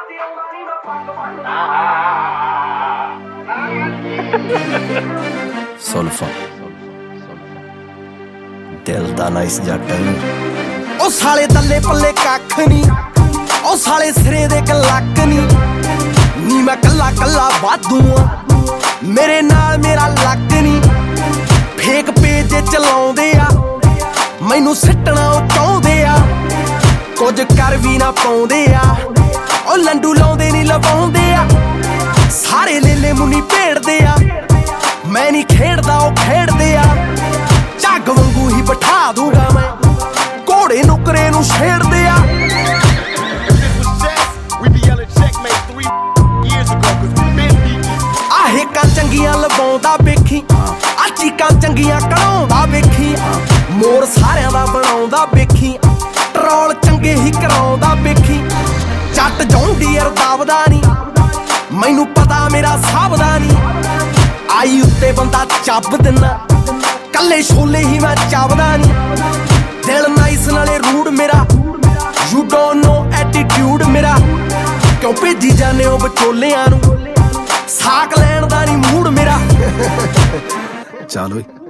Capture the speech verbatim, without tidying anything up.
ਸੁਲਫਾ ਦਿਲ ਦਾ ਨਾਈਸ ਜੱਟ ਉਹ ਸਾਲੇ ਦੱਲੇ ਪੱਲੇ ਕੱਖ ਨੀ ਉਹ ਸਾਲੇ ਸਿਰੇ ਦੇ ਕਲੱਕ ਨੀ ਨੀ ਮੈਂ ਕੱਲਾ ਕੱਲਾ ਵਾਧੂ ਆ ਮੇਰੇ ਨਾਲ ਮੇਰਾ ਲੱਕ ਨੀ ਫੇਕ ਪੇਜ ਚਲਾਉਂਦੇ ਆ ਮੈਨੂੰ ਸਿੱਟਣਾ ਉਹ ਚਾਹੁੰਦੇ ਆ ਕੁਝ ਕਰ ਵੀ ਨਾ ਪਾਉਂਦੇ ਆ ਉਹ ਲੰਡੂ ਲਾਉਂਦੇ ਨੀ ਲਵਾਉਂਦੇ ਆ ਸਾਰੇ ਲੇਲੇ ਮੁੰਨੀ ਭੇੜਦੇ ਆ ਮੈਂ ਨੀ ਖੇਡਦਾ ਉਹ ਖੇਡਦੇ ਆ ਝੱਗ ਵਾਂਗੂ ਹੀ ਬਿਠਾ ਦੂੰਗਾ ਮੈਂ ਘੋੜੇ ਨੁਕਰੇ ਨੂੰ ਛੇੜਦੇ ਆ ਆਹੇ ਕਾਂ ਚੰਗੀਆਂ ਲਵਾਉਂਦਾ ਵੇਖੀ ਆ ਚੀਕਾਂ ਚੰਗੀਆਂ ਕਢਾਉਂਦਾ ਵੇਖੀ ਮੋਰ ਸਾਰਿਆਂ ਦਾ ਬਣਾਉਂਦਾ ਵੇਖੀ ਟਰੋਲ ਚੰਗੇ ਹੀ ਕਰਾਉਂਦਾ ਵੇਖੀ ਜੱਟ ਜੌਂਡੀਅਰ ਦਾਵਦਾ ਨੀ ਮੈਨੂੰ ਪਤਾ ਮੇਰਾ ਸਾਬਦਾ ਨੀ ਆਈ ਉੱਤੇ ਬੰਦਾ ਚੱਬ ਦਿੰਨਾ ਕੱਲੇ ਛੋਲੇ ਹੀ ਮੈਂ ਚੱਬਦਾ ਨੀ ਦਿਲ ਨਾਈਸ ਨਾਲੇ ਰੂਡ ਮੇਰਾ ਯੂ ਡੋਨਟ ਨੋ ਐਟੀਟਿਊਡ ਮੇਰਾ ਕਿਉਂ ਭੇਜੀ ਜਾਂਦੇ ਹੋ ਵਿਚੋਲਿਆਂ ਨੂੰ ਸਾਕ ਲੈਣ ਦਾ ਨੀ ਮੂਡ ਮੇਰਾ ਚੱਲ ਓਏ